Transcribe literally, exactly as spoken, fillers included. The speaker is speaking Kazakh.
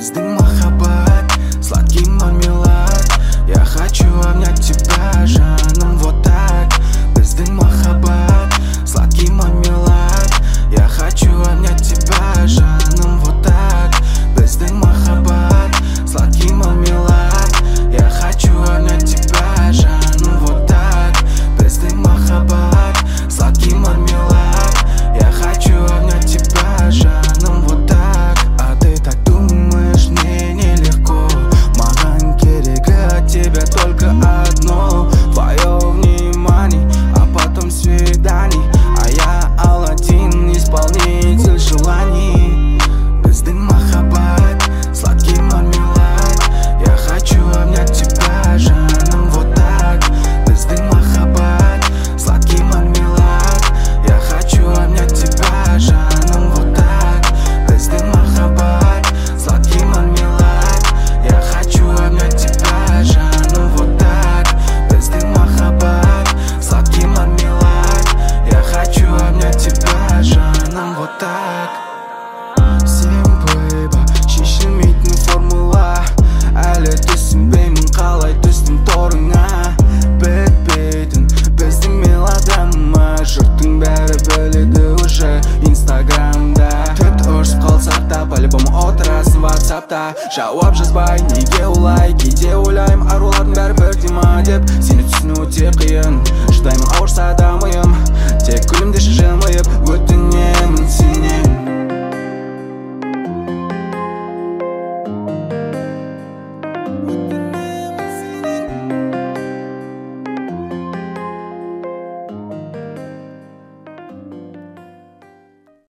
Біздің махаббат, сладкий мармелад. Я хочу обнять тебя, жаным, вот так. Біздің махаббат, сладкий мармелад. Я хочу обнять тебя, жаным, вот так. Біздің махаббат, сладкий мармелад. Я хочу обнять тебя, жаным, вот так. Біздің махаббат, сладкий мармелад. Я хочу обнять тебя, жаным, вот так. А ты так думаешь, мне нелегко. Маған керек от тебя только одно: твое внимание, а потом свиданий. А я Аладдин, исполнитель желаний. Біздің махаббат, сладкий мармелад. Я хочу обнять тебя, жаным, вот так. Біздің махаббат, сладкий мармелад. Я хочу обнять тебя, жаным, вот так. Біздің махаббат, сладкий мармелад. Я хочу обнять тебя, жаным, вот так. Біздің махаббат, сладкий мармелад. Я хочу обнять тебя, жаным, вот так. Сен бейба, шешілмейтін формула. Әлі түсінбеймін қалай түстің торыңа. Бітпейтін біздің мелодрама. Жұрттың бәрі біледі уже инстаграмда. Тіпті ұрсып қалсақ та, по-любому отырасың ватсапта. Жауап жазбай, неге олай? Кейде ойлаймын, арулардың бәрі бірдей ма деп. Сені түсіну өте қиын, шыдаймын ауырса да миым. Тек